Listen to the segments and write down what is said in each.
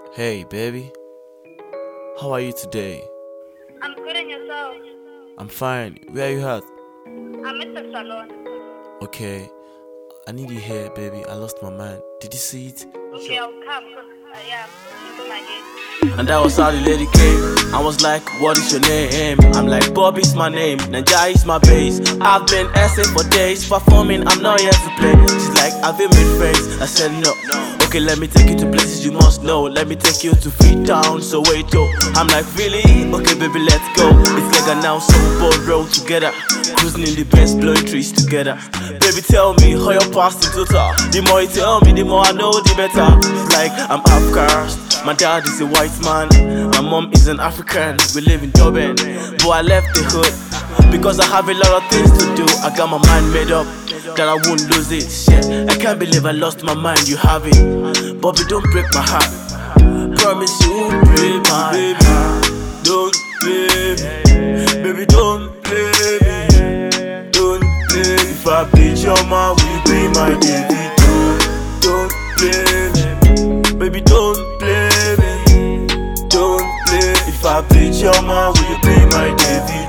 Hey, baby. How are you today? I'm good, and yourself? I'm fine. Where are you at? I'm at the salon. Okay. I need you here, baby. I lost my mind. Did you see it? Okay, I'll come. Yeah, into my head. And that was how the lady came. I was like, what is your name? I'm like, Bobby's my name, Naija is my base. I've been essay for days, performing, I'm not here to play. She's like, have you made friends? I said no. Okay, let me take you to places you must know. Let me take you to Freetown, Soweto. I'm like, really? Okay, baby, let's go. It's like a now, so both roll together. Cruising in the best, blowing trees together. Baby, tell me how you're past in total. The more you tell me, the more I know, the better. It's like I'm outcast. My dad is a white man, my mom is an African. We live in Durban, but I left the hood because I have a lot of things to do. I got my mind made up that I won't lose it. Shit, I can't believe I lost my mind. You have it, Bobby, don't break my heart. Promise you won't break my heart. Don't play me, baby, don't play me. Don't play me. If I beat your mom, will you be my David? Don't play me, baby, don't play me. Don't play. If I beat your mom, will you be my David?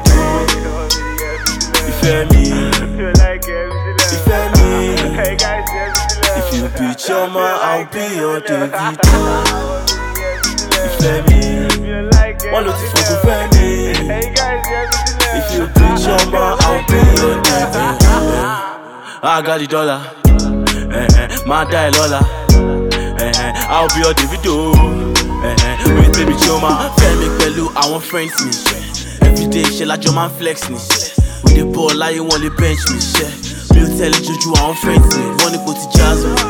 If me, if you beat your mom, I'll be your David. If me, one of the fuck me. If you beat your mom, I'll be your David. I got the dollar, my die Lola. I'll be your Davido. Wait, baby, Choma. Femi pẹ̀lú àwọn friends mi. Everyday ṣe lájọ máa ń flex ni. With the ball láyé wọn lè bench mi. Mi ò tẹ̀lé jojú àwọn friends mi. Wọ́n ní kò ti jazz mi.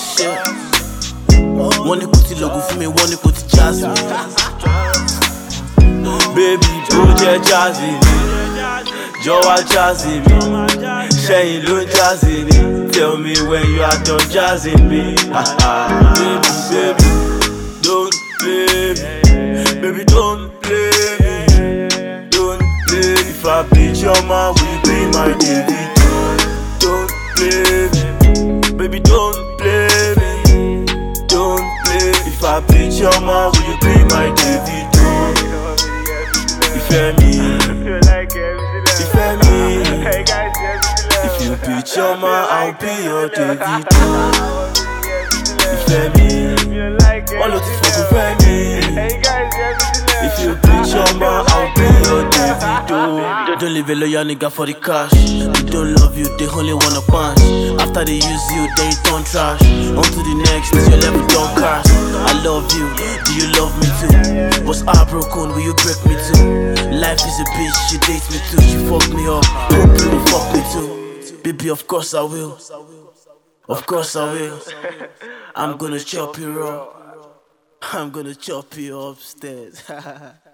Wọ́n ní kò ti lògùn fún mi. Wọ́n ní kò ti jazz mi. Baby, bó jẹ́ jazz mi. Jọ̀wọ́ jazz mi. Ṣẹ́yìn ló ń jazz mi. Tell me when you are done jazzing me. Baby, baby, don't play me. Baby, don't play me. Don't play. If I beat your mom, will you be my David? Don't play me. Baby, don't play me. Don't play. If I beat your mom, will you be my David? If me, if you beat your man, I'll be your David. If me, all of the fuck me. If you beat your man, I'll be your David. Don't leave a loyal nigga for the cash. They don't love you, they only wanna punch. After they use you, they turn trash. On to the next, your level don't crash. I love you, do you love me too? Was heartbroken, will you break me too? Life is a bitch, she dates me too. She fucked me up, hope you will fuck me too. Baby, of course I will. Of course I will. I'm gonna chop you raw. I'm gonna chop you upstairs.